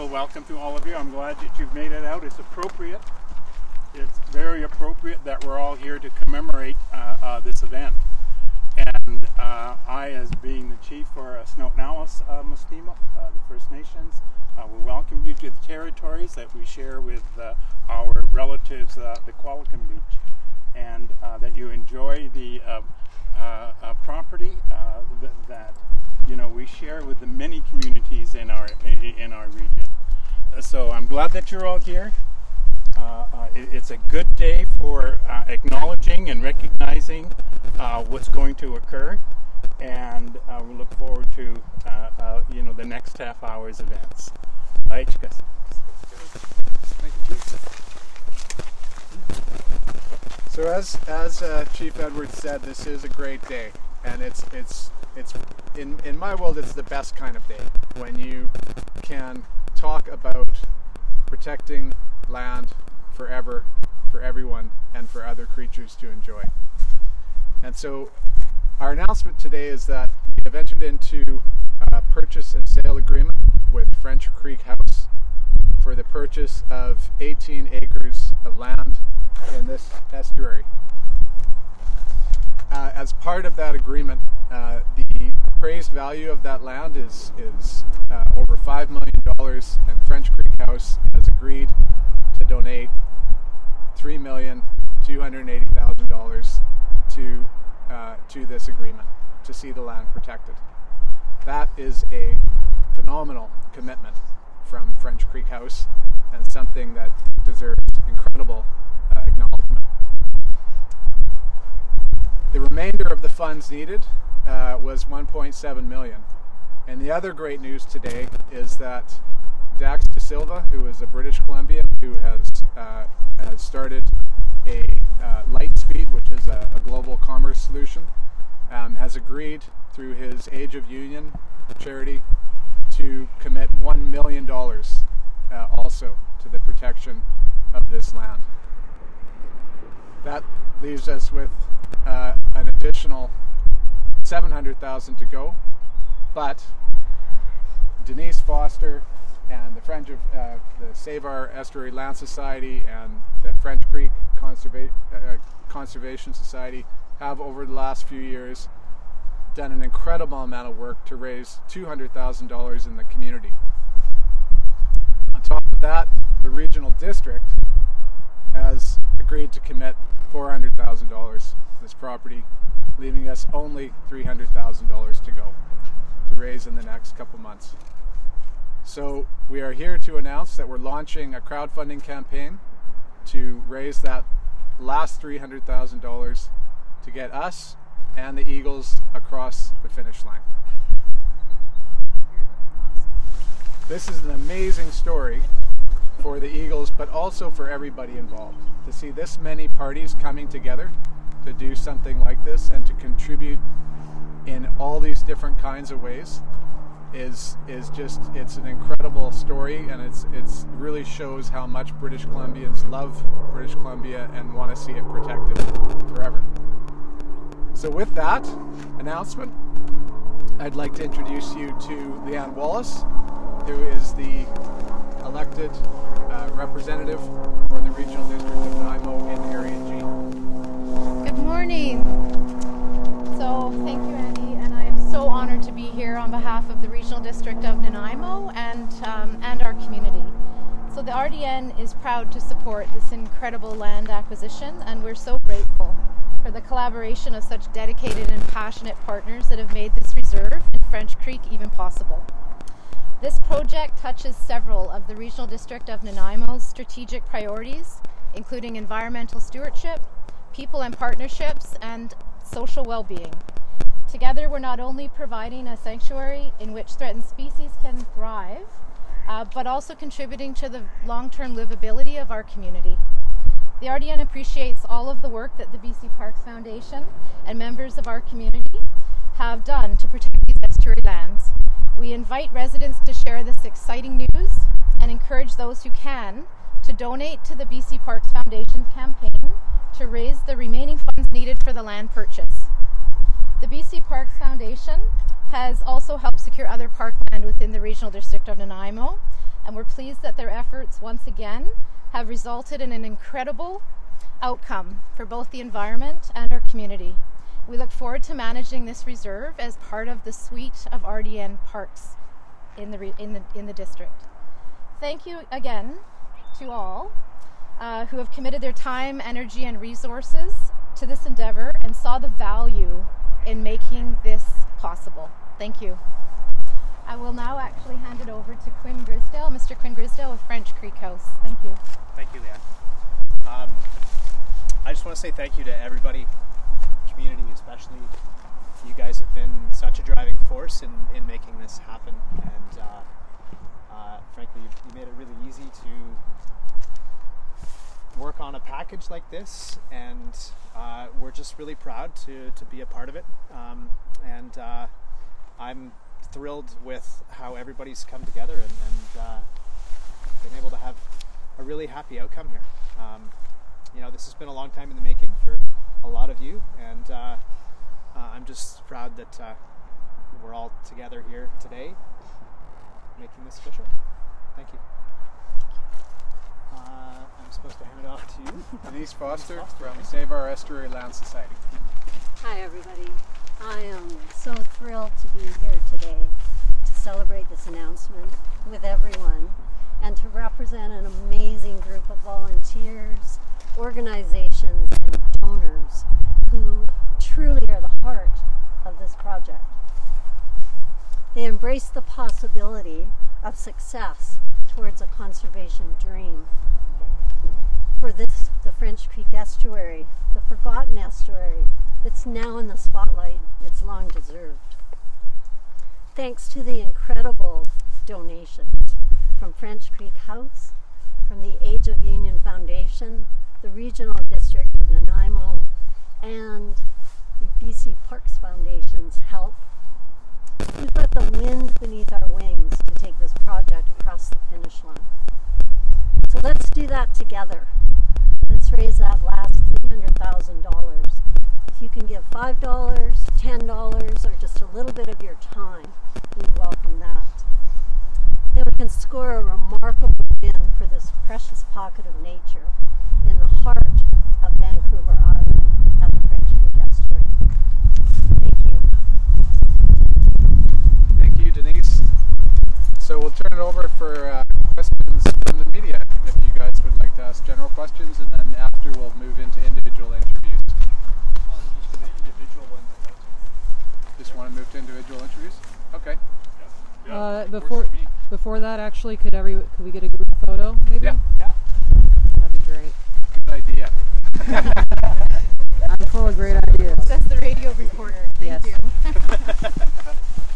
Well, welcome to all of you. I'm glad that you've made it out. It's appropriate. It's very appropriate that we're all here to commemorate this event. And I, as being the chief for Snoqualmie Mostima, the First Nations, we welcome you to the territories that we share with our relatives, the Qualicum Beach, and that you enjoy the property that we share with the many communities in our region. So I'm glad that you're all here. It's a good day for acknowledging and recognizing what's going to occur, and we look forward to the next half hour's events. Right, guys? Thank you, Chief. So as Chief Edwards said, this is a great day, and it's in my world, it's the best kind of day when you can talk about protecting land forever for everyone and for other creatures to enjoy. And so our announcement today is that we have entered into a purchase and sale agreement with French Creek House for the purchase of 18 acres of land in this estuary. As part of that agreement, the appraised value of that land is over $5 million, and French Creek House has agreed to donate $3,280,000 to this agreement to see the land protected. That is a phenomenal commitment from French Creek House, and something that deserves incredible acknowledgement. The remainder of the funds needed was $1.7 million. And the other great news today is that Dax De Silva, who is a British Columbian who has started a Lightspeed, which is a global commerce solution, has agreed through his Age of Union charity to commit $1 million also to the protection of this land. That leaves us with an additional $700,000 to go, but Denise Foster and the Friends of the Save Our Estuary Land Society and the French Creek Conservation Society have, over the last few years, done an incredible amount of work to raise $200,000 in the community. On top of that, the regional district has agreed to commit $400,000 to this property, leaving us only $300,000 to go to raise in the next couple months. So we are here to announce that we're launching a crowdfunding campaign to raise that last $300,000 to get us and the Eagles across the finish line. This is an amazing story for the Eagles, but also for everybody involved. To see this many parties coming together to do something like this and to contribute in all these different kinds of ways is just, it's an incredible story, and it's really shows how much British Columbians love British Columbia and want to see it protected forever. So with that announcement, I'd like to introduce you to Leanne Wallace, who is the elected representative for the Regional District of Nanaimo in Area G. Good morning. So thank you, Andy, and I am so honored to be here on behalf of the Regional District of Nanaimo and our community. So the RDN is proud to support this incredible land acquisition, and we're so grateful for the collaboration of such dedicated and passionate partners that have made this reserve in French Creek even possible. This project touches several of the Regional District of Nanaimo's strategic priorities, including environmental stewardship, people and partnerships, and social well-being. Together, we're not only providing a sanctuary in which threatened species can thrive, but also contributing to the long-term livability of our community. The RDN appreciates all of the work that the BC Parks Foundation and members of our community have done to protect these estuary lands. We invite residents to share this exciting news and encourage those who can to donate to the BC Parks Foundation campaign to raise the remaining funds needed for the land purchase. The BC Parks Foundation has also helped secure other parkland within the Regional District of Nanaimo, and we're pleased that their efforts once again have resulted in an incredible outcome for both the environment and our community. We look forward to managing this reserve as part of the suite of RDN parks in the district. Thank you again to all who have committed their time, energy, and resources to this endeavor and saw the value in making this possible. Thank you. I will now actually hand it over to Quinn Grisdale, Mr. Quinn Grisdale of French Creek House. Thank you. Thank you, Leanne. I just want to say thank you to everybody, community especially. You guys have been such a driving force in making this happen, and frankly, you made it really easy to work on a package like this, and we're just really proud to be a part of it. I'm thrilled with how everybody's come together and been able to have a really happy outcome here. You know, this has been a long time in the making for a lot of you, and I'm just proud that we're all together here today making this official. Thank you. I'm supposed to hand it off to you. Denise Foster from Save Our Estuary Land Society. Hi everybody. I am so thrilled to be here today to celebrate this announcement with everyone and to represent an amazing group of volunteers, organizations, and donors who truly are the heart of this project. They embrace the possibility of success towards a conservation dream. For this, the French Creek Estuary, the forgotten estuary that's now in the spotlight, it's long deserved. Thanks to the incredible donations from French Creek House, from the Age of Union Foundation, the Regional District of Nanaimo, and the BC Parks Foundation's help, we've got the wind beneath our wings to take this project across the finish line. So let's do that together. Let's raise that last $300,000. If you can give $5, $10, or just a little bit of your time, we'd welcome that. Then we can score a remarkable win for this precious pocket of nature in the heart of Vancouver Island at the French Creek Estuary. Thank you. Thank you, Denise. So we'll turn it over for questions from the media, if you guys would like to ask general questions, and then after we'll move into individual interviews. Just want to move to individual interviews? Okay. Before that, actually, could we get a group photo, maybe? Yeah. That'd be great. Good idea. I'm full of great ideas. Says the radio reporter. Thank Yes. you.